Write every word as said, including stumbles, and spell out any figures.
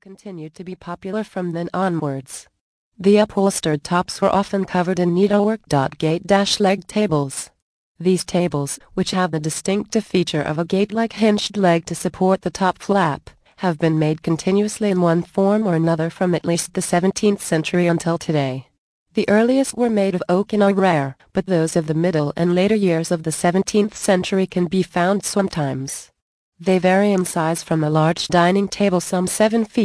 continued to be popular from then onwards. The upholstered tops were often covered in needlework. Gate-leg tables. These tables, which have the distinctive feature of a gate-like hinged leg to support the top flap, have been made continuously in one form or another from at least the seventeenth century until today. The earliest were made of oak and are rare, but those of the middle and later years of the seventeenth century can be found sometimes. They vary in size from a large dining table some seven feet